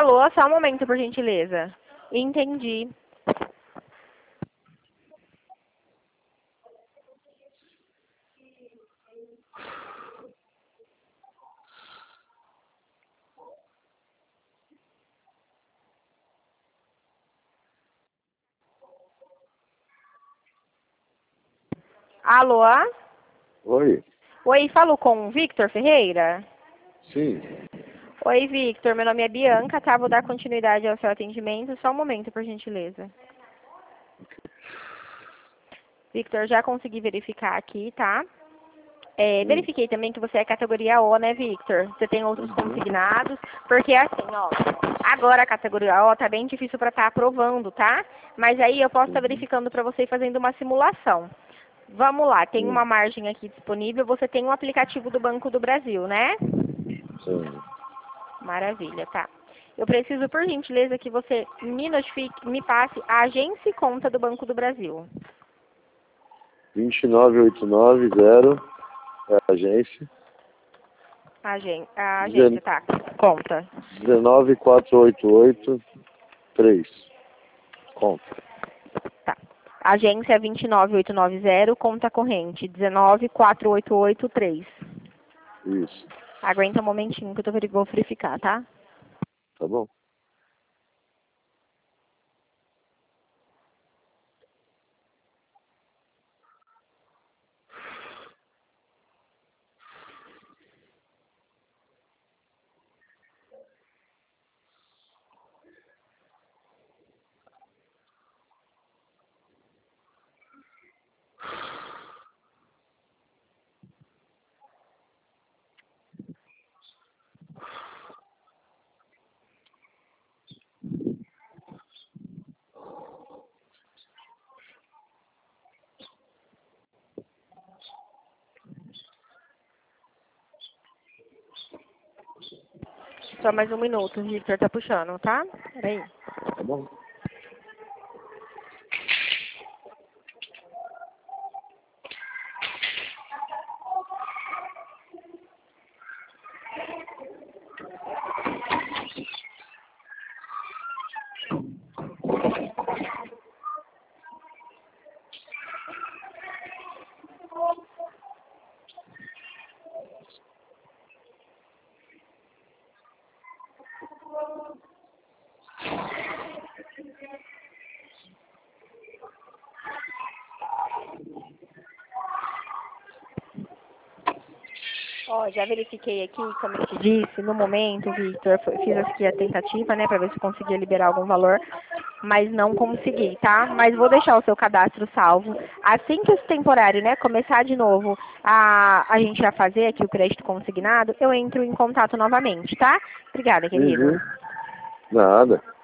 Alô, só um momento, por gentileza. Entendi. Alô? Oi. Oi, falo com o Victor Ferreira? Sim. Oi, Victor, meu nome é Bianca, tá? Vou dar continuidade ao seu atendimento. Só um momento, por gentileza. Victor, já consegui verificar aqui, tá? Verifiquei também que você é categoria O, né, Victor? Você tem outros consignados, porque assim, ó, agora a categoria O tá bem difícil para estar aprovando, tá? Mas aí eu posso estar verificando para você e fazendo uma simulação. Vamos lá, tem uma margem aqui disponível, você tem um aplicativo do Banco do Brasil, né? Sim. Maravilha, tá. Eu preciso, por gentileza, que você me notifique, me passe a agência e conta do Banco do Brasil. 29890 é a agência. A agência, tá. Conta. 19488-3. Conta. Tá. Agência 29890, conta corrente 1948883. Isso. Aguenta um momentinho que eu vou verificar, tá? Tá bom. Só mais um minuto, o Victor tá puxando, tá? Peraí. Tá bom. Ó, já verifiquei aqui, como eu te disse, no momento, Victor, fiz aqui a tentativa, né, para ver se conseguia liberar algum valor, mas não consegui, tá? Mas vou deixar o seu cadastro salvo. Assim que esse temporário, né, começar de novo a gente a fazer aqui o crédito consignado, eu entro em contato novamente, tá? Obrigada, querido. Nada.